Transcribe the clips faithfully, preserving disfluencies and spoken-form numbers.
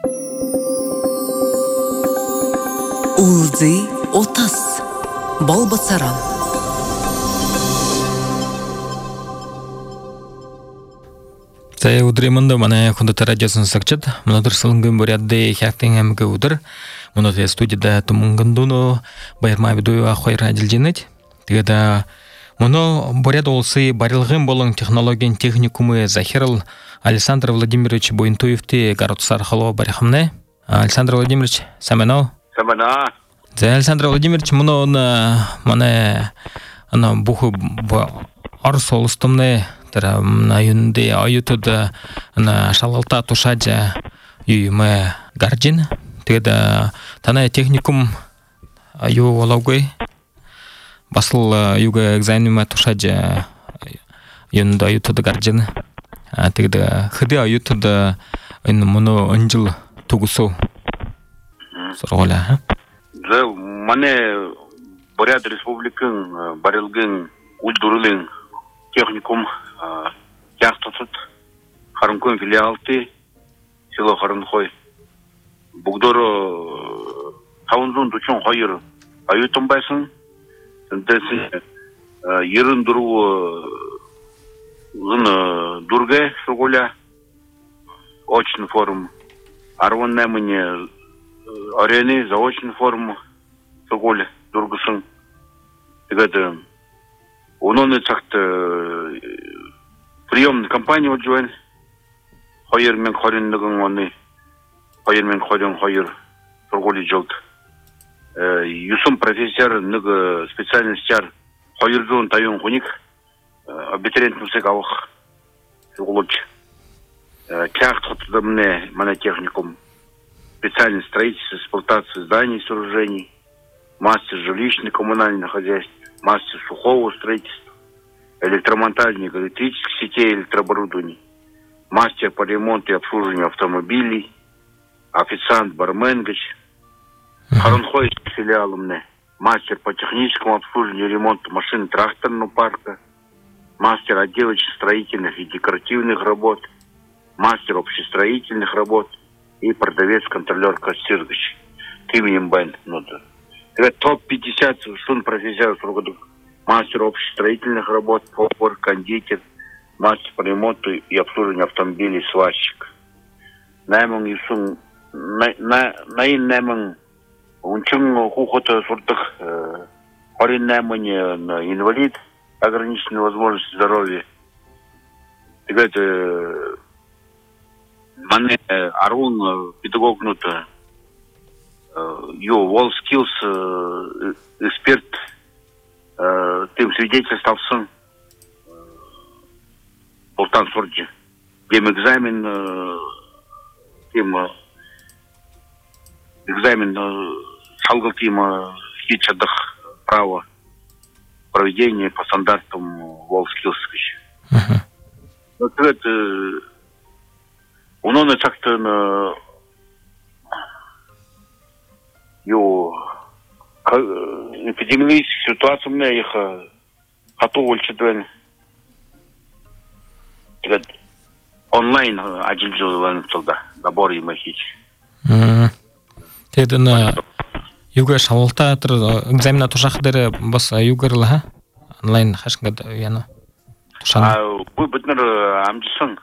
Улзы отас. Балбасаран. Цай удримында мана хунда радиосын сакчат. Мунадыр сылынгын бурядды хяктен эмге удыр. Мунадыр студияда тумунгандуну байырма бидуя хойра адилженет. Тегеда муно буряд олсы барилгын болон технологиян техникумы Захирал Александр Владимирович Буинтуевти Гарутсар Халова барихамне. Александр Владимирович, самено. Самена. За Александр Владимирович муно мана ана буху арсолстумне тара на юнде аютуда на шалалта тушаджа юйме гарджин. Тегеда тана техникум аю валаугой басыл юга экзаменума тушаджа юнда аютуда гарджин. Тегеда хыды аютуда ин муно анжыл тугусу соргола. За мане Бурят республикын барилгын ульдурылын техникум яхтатут харынкон филиалты село Харынхой бугдоро таунзун дучон хайыр аютун байсын десе ерын дуру ын дурге соргола очный форум арвон намыне арены заочный форум соргола дургысын тегеді оның цахты приемный компания вот жуэн хайыр мен харындығын оны хайыр мен харын хайыр сорголи жылд юсум профессор ныгы специальностяр хайыр зон тайон хуник абитуриент мусек авах сорголоч кяхт хотыда мне мана техникум специальное строительство, эксплуатация зданий и сооружений, мастер жилищных коммунальных хозяйств, мастер сухого строительства, электромонтажник электрических сетей электрооборудования, мастер по ремонту и обслуживанию автомобилей, официант барменгач, Харынхой филиалом, мастер по техническому обслуживанию и ремонту машин тракторного парка, мастер отделочных строительных и декоративных работ, мастер общестроительных работ и продавец-контролер кассиргач. Именем Бен. Это топ пятьдесят сун профессоров, мастер общестроительных работ, повар, кондитер, мастер по ремонту и обслуживанию автомобилей, сварщик. Найман Юсун, Наин Найман, Унчун Хухота Суртах, Харин Найман инвалид, ограниченной возможности здоровья. Это Мане Арун педагогнута ю WorldSkills эксперт тем свидетельствовался Болтан Сурджи. Тем экзамен тем экзамен салгал тема хитчадах право проведения по стандартам WorldSkills. Вот это он как-то на ю эпидемиологическую ситуацию мне их готовы читать. Онлайн один жил туда набор и махич. Это на юга шалта тр экзамен тушахдер бас югарлаха онлайн хашгад яно. А вы битнер амжисан.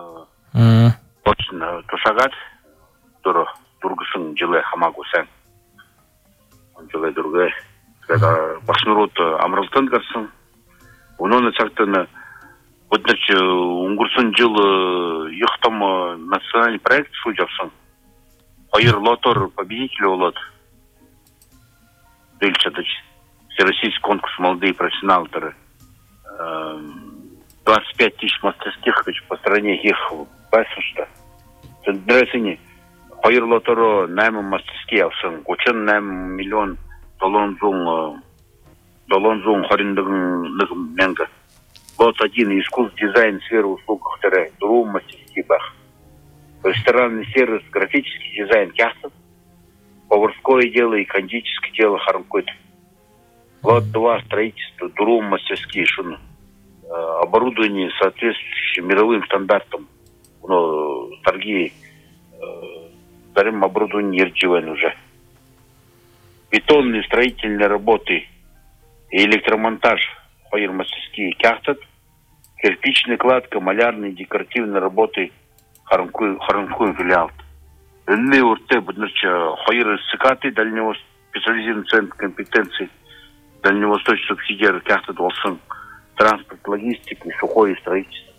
Точно, тушагат, туро, тургусын жылы хамагусан. Жылы тургай, когда басмирот амралтан гарсан. Унон чактан, вот значит, унгурсын жылы юхтам национальный проект судьявсан. Хайыр лотор победитель улот. Дельчатыч, всероссийский конкурс молодые профессионалы. двадцать пять тысяч мастерских по стране их басушта. Дресини хайыр лоторо найм мастерские алсын. Учен найм миллион доллон зун доллон зун харындығын менга. Лот один искусств, дизайн, сфера услуг хтары. Друм мастерские бах. Ресторанный сервис, графический дизайн кясов. Поварское дело и кондитерское дело хармкот. Лот два строительство, друм мастерские шуны. Оборудование, соответствующее мировым стандартам, ну, торги, дарим оборудование нерчивен уже. Бетонные строительные работы и электромонтаж хойер мастерские кяхтат, кирпичная кладка, малярные декоративные работы Харанкуин филиал. Инны урте буднарча хойер сыкаты дальнего специализированный центр компетенций дальневосточный субсидиар кяхтат волсын транспорт, логистика, сухое строительство.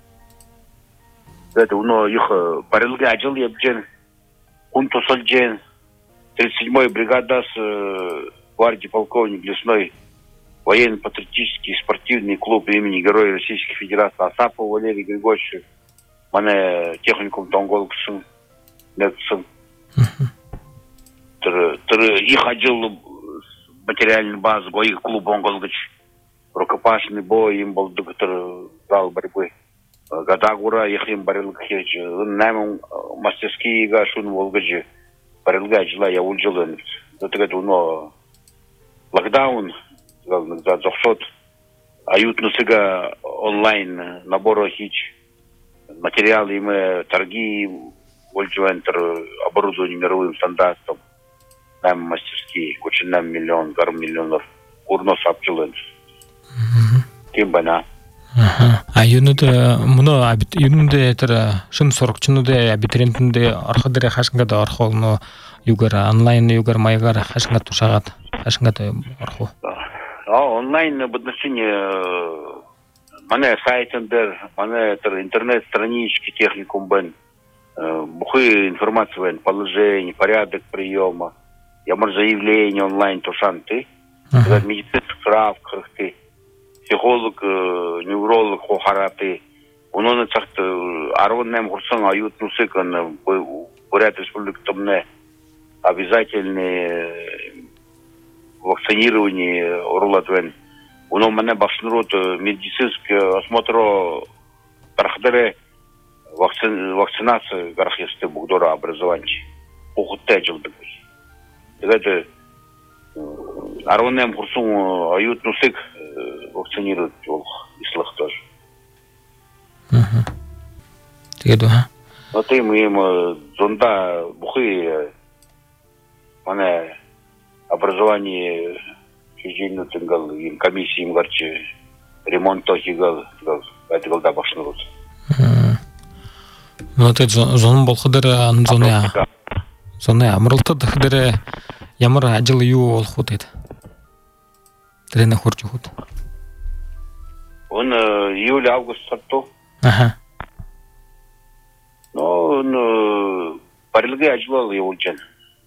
Это уно их барилга ажил ебджен, кунту сольджен, тридцать седьмая бригада с гвардии полковник лесной военно-патриотический спортивный клуб имени Героя Российской Федерации Асапова Валерий Григорьевич, мане техникум Тонголксын, Нексын. Их ажил материальный баз, их клуб Онголгач, рукопашный бой, им был доктор зал борьбы. Гадагура, их им барилга хеч, нам мастерские гашун волгаджи. Барилга жила я ульжилен. Это это уно локдаун, за зохшот, аютну сега онлайн набор хич, материалы мы торги ульживентер оборудование мировым стандартом. Нам мастерские, очень нам миллион, гар миллионов, урно сапчилен. Кем бана. А юнуда муна абит юнуда это шин сорокчунуда абитурентунда архадыра хашгада архолно югара онлайн югар майгар хашгат тушагат хашгат арху. А онлайн обозначение мане сайтендер, мане интернет странички техникум бен, бухы информация, положение, порядок приема, я может заявление онлайн тушанты, медицинских справках ты. Психолог, невролог, хохараты. Он на царт арванным курсом аютну сыкан поряд республик томне обязательное вакцинирование урлатвен. Он у меня башнрут медицинский осмотр проходили вакцинация гарахисты бугдора образования. Ухудтеджил такой. Это арванным курсом аютну сык вакцинируют ислах тоже. Теду, а? Вот им им зонда бухи, мане образование физического тенгал, им комиссии им горче ремонт тохигал, это голда башнурут. Ну это зон был ходера зоне, зоне амралтад ходера ямар ажил ю ол ходит. Трена хорчу ход. Он июль-август сарту. Ага. Ну, он парилга ажвал его джен.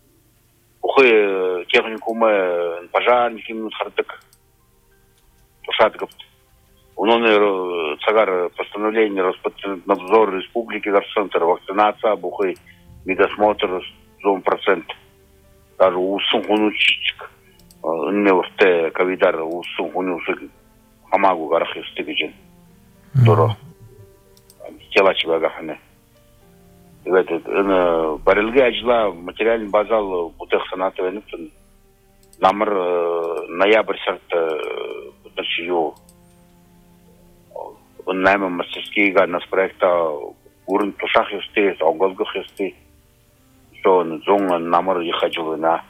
Ухы техникумы пожарники минут хардык. Тушатгов. Он цагар постановление Роспотребнадзор Республики Гарцентр вакцинация, бухы медосмотр зон процент. Даже усун хунучичек. Не урте ковидар усун хунучик. Хамагу гарахисты гежен. Доро. Телачба гахане. Это барилга ажла материальный базал бутых санаты венуптен. Номер ноябрь сарт начью. Он найма мастерские га нас проекта урн тушах юсты, онголгах юсты. Что он зон номер ехаджу на.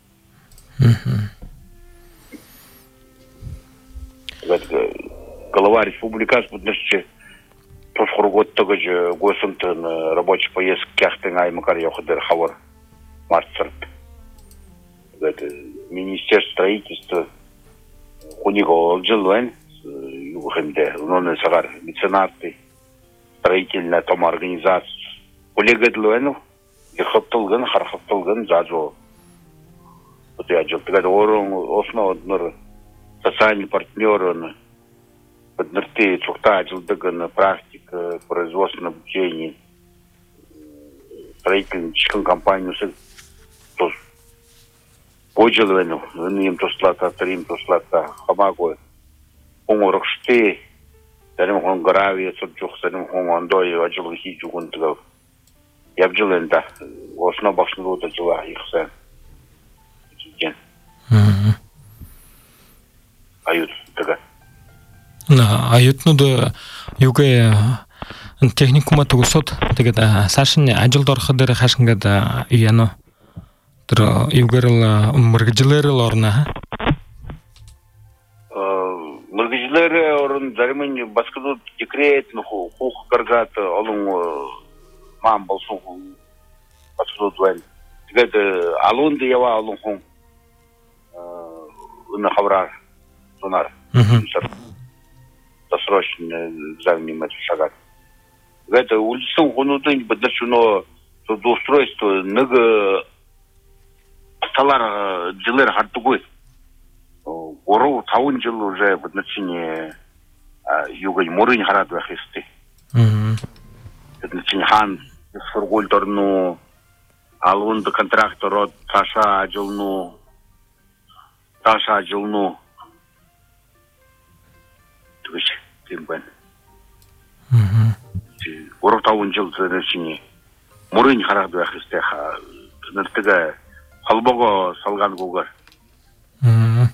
Голова республика будущее прошлый год тоже государственный рабочий поездка кяхтенга и макар яходер хавар марцерт. Это министерство строительства у него отжилвен юхенде, он сагар меценаты строительная там организация. Коллега длуенов ехоптолган хархоптолган заджо. Вот я жил тогда орон основной социальный партнер он поднырты чухта на практика производственного обучения строительной компанию то поджелвену им то слата трим то слата хамагу уморшты дарим хон гравия сочух сарим хон андой ажил хичугун тгав ябжиленда основа башнута жила ихсэн ген ают тага на аютну да юге техникума тугусот тэгээд сашин ажилд ороход хашингад яно тэр юугэрл мэргэжлэрэл орно. Мэргэжлэр орон зарим баскадууд декрет нөхө хух гаргаад олон маам болсон хүн баскадууд байна. Тэгээд алуунд ява олон хүн өнө хавраар сонар. Досрочно занимать шагат. Это улицу хунудын бедачуно трудоустройство нэг талар жилер хартугой. Гору тавун жил уже в начине юга морын харад вахисты. Мм. Это начине хан сфургульторну алунд контрактор Таша жилну Таша жилну туш тимбан. Мм. Гору тавун жил в начине морын харад вахисты ха нэртэгэ халбого салган гугар. Мм.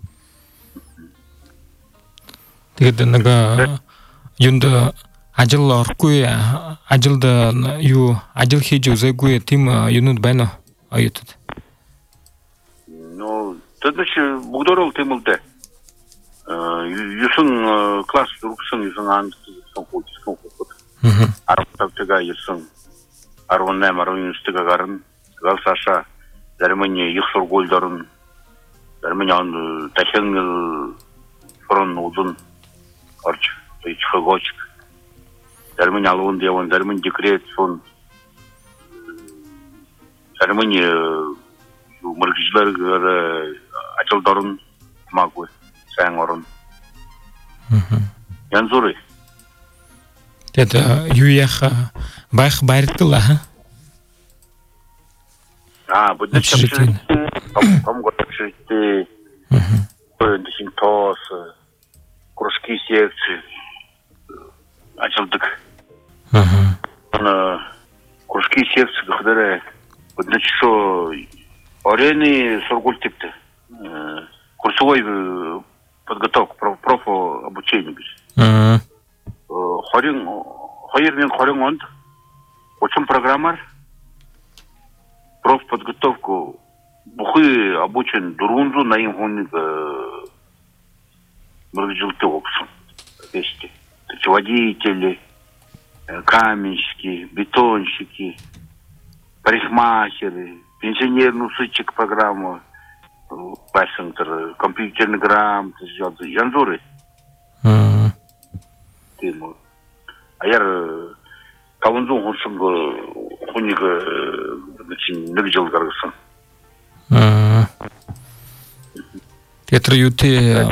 Тэгээд нэг юунд ажил орохгүй ажилд юу ажил хийж үзээгүй тийм юунууд байна уу оюутад? Ну, тэдний бүгдөө тийм л дээ. Юусэн класс дөрөвсөн юусэн анд сонхолсон хот. Мм. Арабтага юусэн арваннай марунстага гарна. Галсаша Германия их сургуульдорн Германия дахин фрон удун орч ичхогоч Германия алунд яван Германия декрет сон Германия мэргэжлэр ажилдорн маггүй сайн орон. Мм. Янзуры. Тэгээд юу яах байх баяртай аа. А, будет там там год шести. Мм. Синтоз, кружки секции. Ажилдык. Мм. Ана кружки секции, которые вот значит что арены сургууль типте. Курсовой подготовка, профо обучение гэж. Мм. Хорин хоёрын хорин онд учим программар профподготовку бухы обучен дурунзу на им хоник мэргэжилтэй опсон. Есть водители, каменщики, бетонщики, парикмахеры, пенсионерную сытчик программу, пассентер, компьютерный грамоты, янзуры. Мм. Тему. А я кавунзун хошун хуник начин нэг жил гаргасан. Мм. Петр юте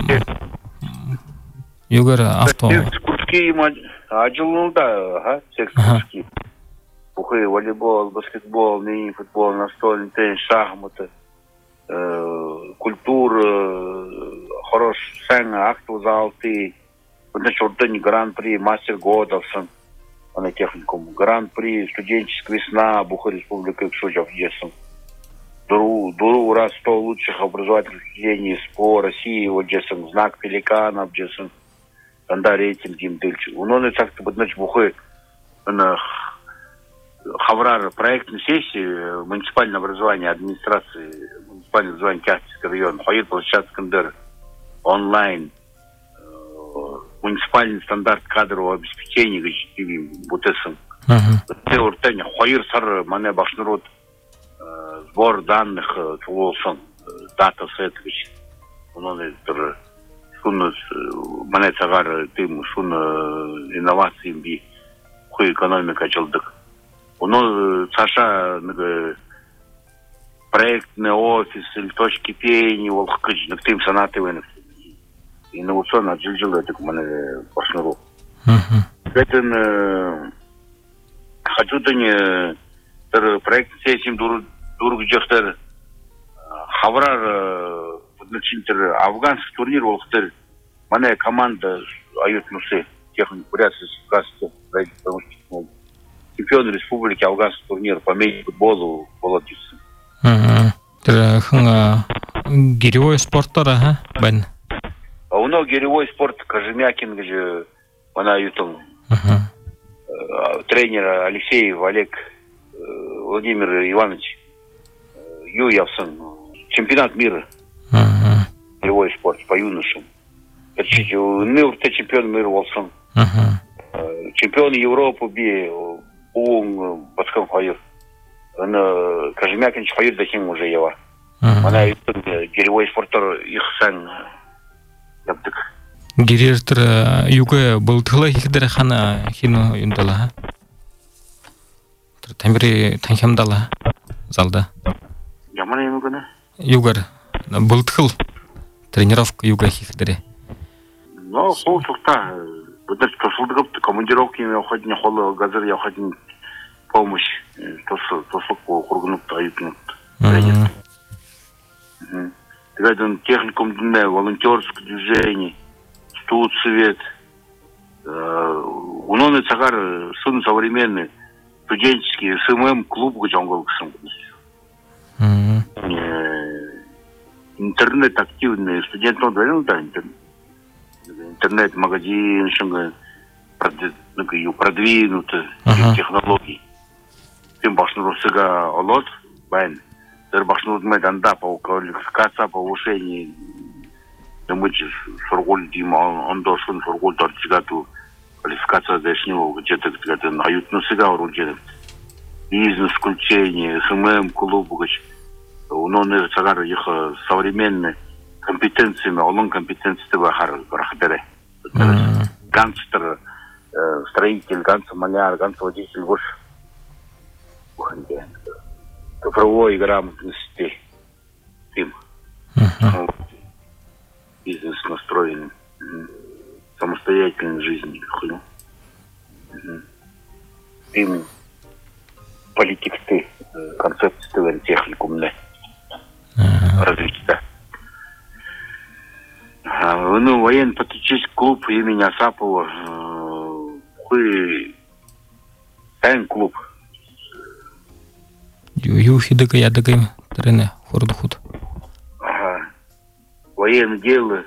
югар авто. Курски ажилнуда, ха, секс-курски. Бухы, волейбол, баскетбол, мини-футбол, настольный теннис, шахматы, культура, хорош, сцена, акту залты, значит, гран-при, мастер года, на техникум, гран-при, студенческая весна, Буха республика Кшучев, Есен. Дуру, дуру раз сто лучших образовательных учреждений СПО России, вот Джесен, знак пеликанов, Джесен, тогда рейтинг им дельче. У нас так то значит Бухы на Хаврар проектной сессии муниципальное образование администрации муниципальное образование Кяхтинский район, Хаид площадь Скандер онлайн. Муниципальный стандарт кадрового обеспечения, говорит, вот это. Это вот это, Хаир сар, мане башнарод, сбор данных, тулосан, дата сет, говорит, он это, шун, мане цагар, тем, шун инновации би, хуй экономика челдык. Он Саша, проектный офис, или точки пения, волхкач, на тем санаты вынес. Инновационно отжилжило это к мене партнеру. Это хочу то не проект сессиям дург джехтер Хаврар начинтер афганский турнир волхтер мене команда ают нусы техник порядка касты чемпион республики афганский турнир по мини-футболу Володимир. Тэр хэн гэревой спорттор аа байна. А у нас гиревой спорт Кожемякин, где она ютон. тренер Алексеев Олег Владимир Иванович Юявсон, чемпионат мира, боевой спорт по юношам. Нырты чемпион мира болсын. Чемпион Европы би уң басқан қойыр. Оны Кажемякинч қойыр да кең уже ева. Мана герой спорттар ихсан яптык. Герертер юга болтыла хикдер хана хино юндала. Тамбири танхамдала залда. Ямана ему гана? Югар болтыл тренировка юга хикдере. Ну, полчаса. Будто тосылдыгып командировки я ходин холы газар я ходин помощь тосыл тосыл кургунуп аютнуп. Тогда техникум дне волонтерское движение, студ свет. Уноны цагар сын современный студенческий СММ клуб гжонгол ксым. Интернет активный студент он говорил да интернет-магазин, что продвинутые технологии. Тем башнуру сега олот, байн, тер башнуру меданда по квалификации, повышению, мы же сорголь дима, он должен сорголь торчигату квалификация дешнего, где-то где-то на ютну сега оружие, бизнес, включение, СММ, клуб, он не цагар их современные компетенциями, олон компетенции бахар барахдере. Гангстер, строитель, ганцер маляр, ганцер водитель, вот. Цифровой грамотности. Тим. Бизнес настроен. Самостоятельной жизни. Тим. Политикты, концепции техникумные. Развитие. Ну, военно-патриотический клуб имени Асапова, хуй, тайн клуб. Юхидыка ядыгай трене хордухут. Ага. Военное дело,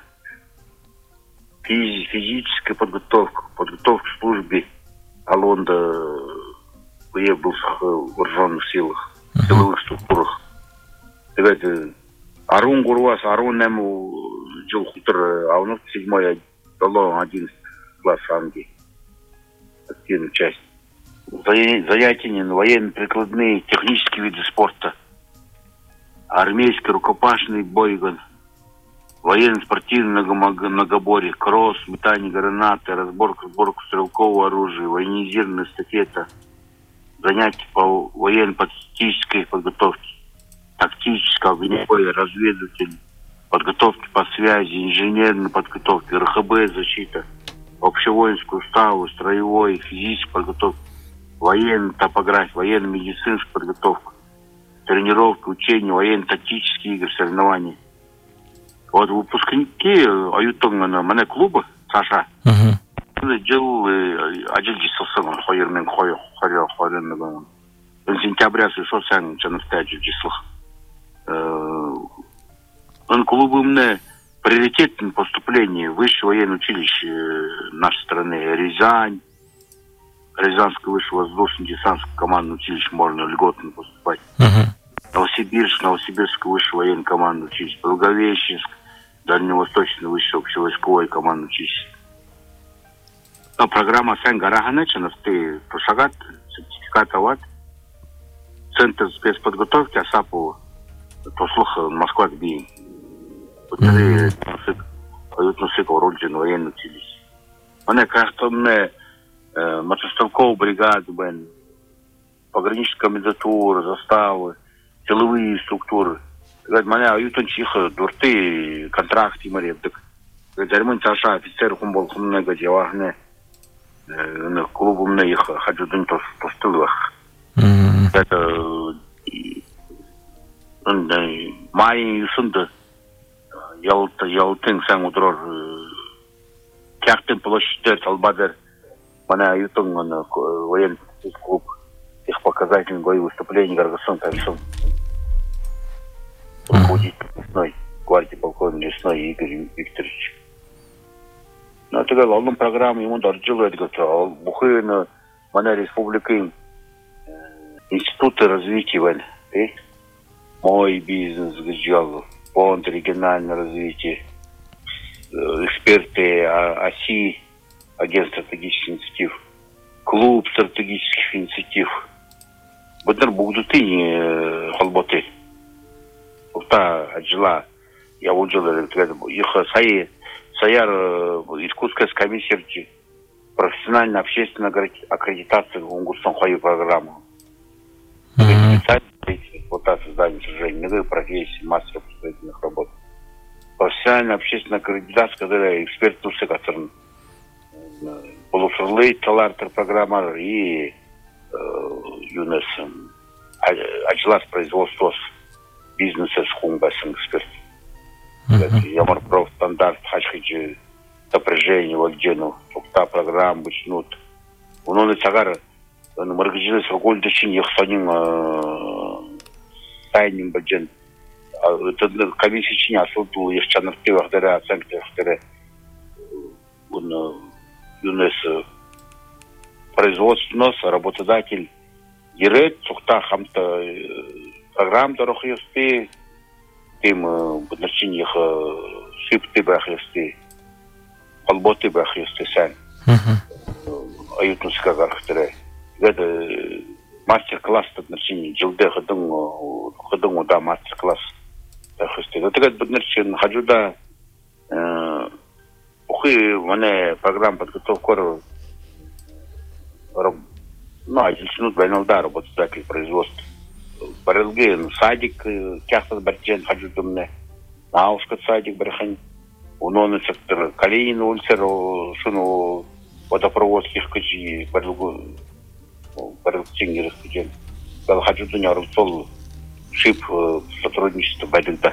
физическая подготовка, подготовка к службе, Алонда, я был в вооруженных силах, в силовых структурах. Давайте, Арун Гурвас, Арун ему жил хутор, а у нас седьмой, дало одиннадцатый класс Анги. Активную часть. Занятия, военно-прикладные, технические виды спорта. Армейский рукопашный бойган. Военно-спортивный многоборье, кросс, метание гранаты, разборка, сборка стрелкового оружия, военизированная эстафета. Занятия по военно-патриотической подготовке. Тактической, огневой, разведывательной. Подготовки по связи, инженерной подготовки, РХБ, защита, общевоинскую уставу, строевой, физической подготовки, военная топография, военно-медицинская подготовка, тренировки, учения, военно-тактические игры, соревнования. Вот выпускники аютунгана мане клуба Саша. Жил ажил жисылсын хойермен хойер хойер хойермен. Сентября сошел сан чанфта ажил жисылх. Он клубымне приоритетное поступление в высшее военное училище нашей страны Рязань, Рязанское высшее воздушно-десантское командное училище можно льготно поступать. Uh-huh. Новосибирск, Новосибирское высшее военное командное училище, Благовещенск, Дальневосточное высшее общевойсковое командное училище. А программа Сан Гараханача, ты Тушагат, сертификат Ават, Центр спецподготовки Асапова, Туслух, Москва, Тбилиси. Путали уютно сыкал роджен военный училище. Мне кажется, мне мотострелковая бригада, пограничная комендатура, заставы, тыловые структуры. Меня уютно чиха, дурты, контракты, мария. Зарьмын Саша, офицер, хумбол, хумнега, девахне. Клубу мне их хочу дунь тостылых. Это май юсунда. Ялта, ялтын сан удрор кяхтын площадь Албадер, мана ютун военный клуб, их показательный бой выступление Гаргасон Тайсон. Руководитель лесной гвардии полковник Лесной Игорь Викторович. Ну, это говорил, он программу ему дорожил, это говорил, бухына, Мана республикин институты развития вен, мой бизнес гджал, фонд регионального развития, эксперты ОСИ, агентство стратегических инициатив, клуб стратегических инициатив. Быдыр бугдутыни холботы. Уфта отжила, я уджила, их сай, саяр искусская комиссия профессиональная общественная аккредитация унгурсон хою программу. Специальная эксплуатация создания сражений, профессии, мастера строительных работ. Профессиональная общественная аккредитация, которая эксперт тусы, который полуфрлей талантер программа и юнес ажилас производства бизнеса с хумбасом эксперт. Ямар проф стандарт хачхиджи напряжение вальджену, та программа бычнут. Он он цагар маргижилес рогол дэчин яхсанин тайнин бальджен. Это комиссия чиня асулту яхчанарты вахдары оценки вахдары он юнес производственный работодатель директ сухта хамта программ дорог есты тем подначение их шипты бах есты алботы бах есты сан аютнус кагархтыре это мастер-класс подначение джилде ходың ходың да мастер-класс есты это как подначение хаджуда ухи мане программ подготовка ну, отделчнут байналда работодатель производства. Барелген садик, кяхтас барджен хаджудумне, наускат садик бархан, уноны сектор Калинин улицер, шуну водопроводских качи, барелгу, барелгчинги раскачен. Гал хаджудуня рубцол шип сотрудничество байдылда.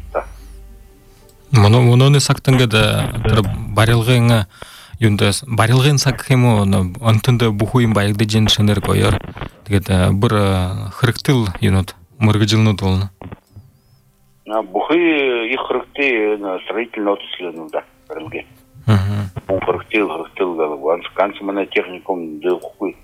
Уноны сактангада барелген юндас барилген сакхему антында бухуим байгды женшенер кояр. Тэгээд бир хырыктыл юнот мыргыжилнут болну. На бухы их хырыкты строительный отрасль да, барилген. Мм. Он хырыктыл, хырыктыл галган канцмана техникум да бухуй.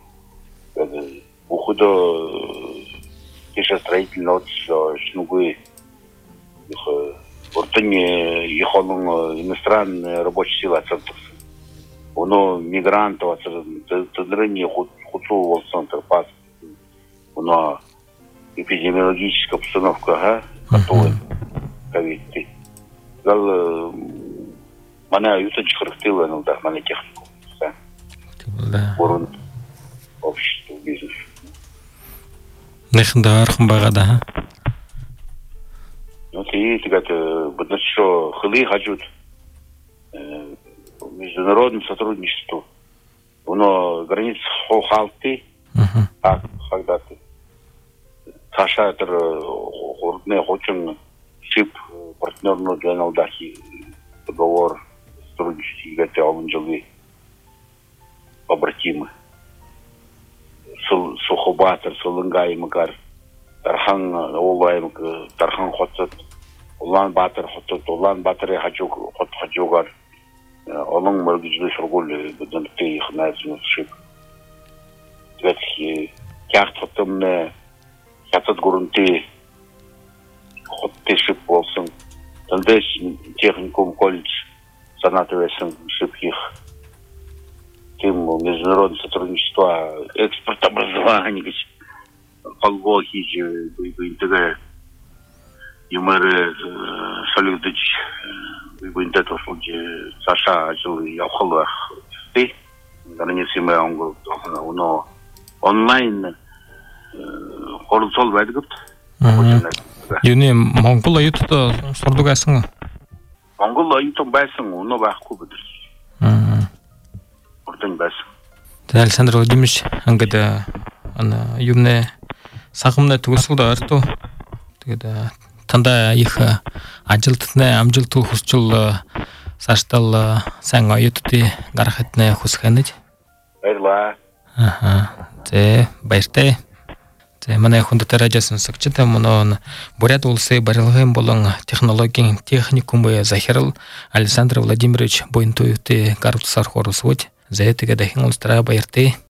Бухудо кеша строительный отрасль шнугы. Их ортыне ихолун иностранная рабочая сила центр. Оно мигрантов, тыдрыни хуцу волцентр пас. Оно эпидемиологическая обстановка, ага, готовы ковид. Гал мана ютач храхтила, ну да, мана технику. Да. Ворон общество, бизнес. Нехнда архмбагада. Ну ты, ты говоришь, будто что хлы хаджут. Международным сотрудничеству. Оно границ халты, а когда ты Саша это городные очень шип партнерную для Алдахи договор сотрудничества где-то Алунджелы побратимы. Сухобатер, Сулынгай, Макар, Тархан Олаем, Тархан Хотсат, Улан Батер Хотсат, Улан Батер Хаджук, Хот Хаджугар. Onun mörgücülü sorgulu budunlukta yıkınayısınız şıp. Ve kağıt tutumne kağıt görüntü hotte şıp olsun. Tandış техникум колледж санаты весен шыp их. Тем международное сотрудничество, экспорт образования, полгоки же, интеграция. Юморы солидыч выбинтет в случае Саша жил я в холлах ты границы мы он но онлайн хорсол байдаг. Юни Монгол аютта сордугайсың. Монгол аютта байсың, уно байхгүй бүдір. Ордын байсың. Александр Владимирович ангада ана юмне сагымна тугусулда арту. Тэгээд танда их ажилтны амжилтуу хусчул саштал сайн оюутны гарахтны хусханаж. Баярлаа. Аха. Тэ баяртай. Тэ манай хүндэт радиосын сагчтай мөн Бурят улсын барилгын болон технологийн техникумын захирал Александр Владимирович Буйнтуевтэй гарвцсаар хоросвож зээтэгэ дахин улстраа баяртай.